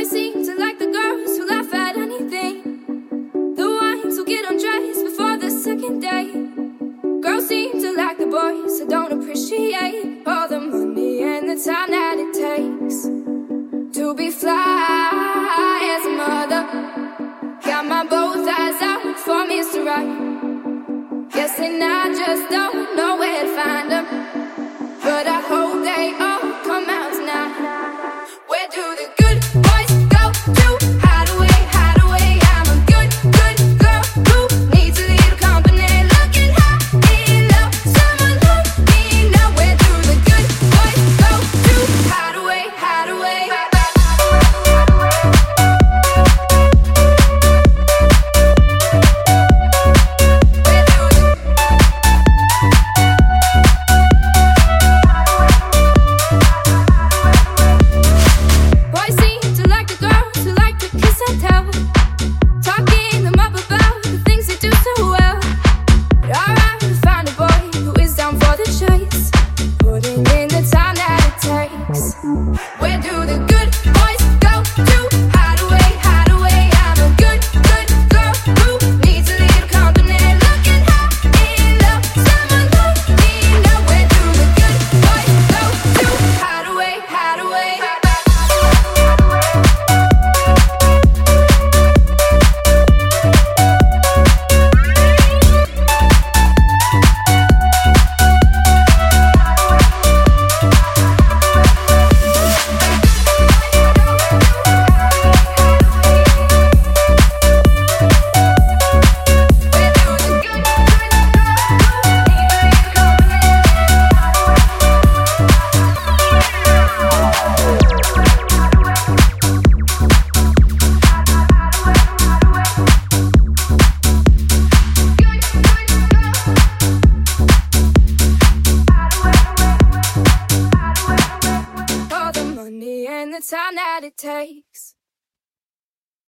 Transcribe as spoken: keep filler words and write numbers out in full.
Boys seem to like the girls who laugh at anything, the ones who get undressed before the second date. Girls seem to like the boys who don't appreciate all the money and the time that it takes to be fly as a mother. Got my both eyes out for Mister Right. Guessing I just don't know where to find them, but I hope they all come out tonight. Where do the good boys go to hide away, hide away? I'm a good, good girl who needs a little company. Looking high in love, someone let me know. Where do the good boys go to hide away, hide away? Where do the good boys go to hide away, hide away? I'm a good, good girl who needs a little company. Looking high in love, someone let me know. Where do the good boys go to hide away, hide away? The time that it takes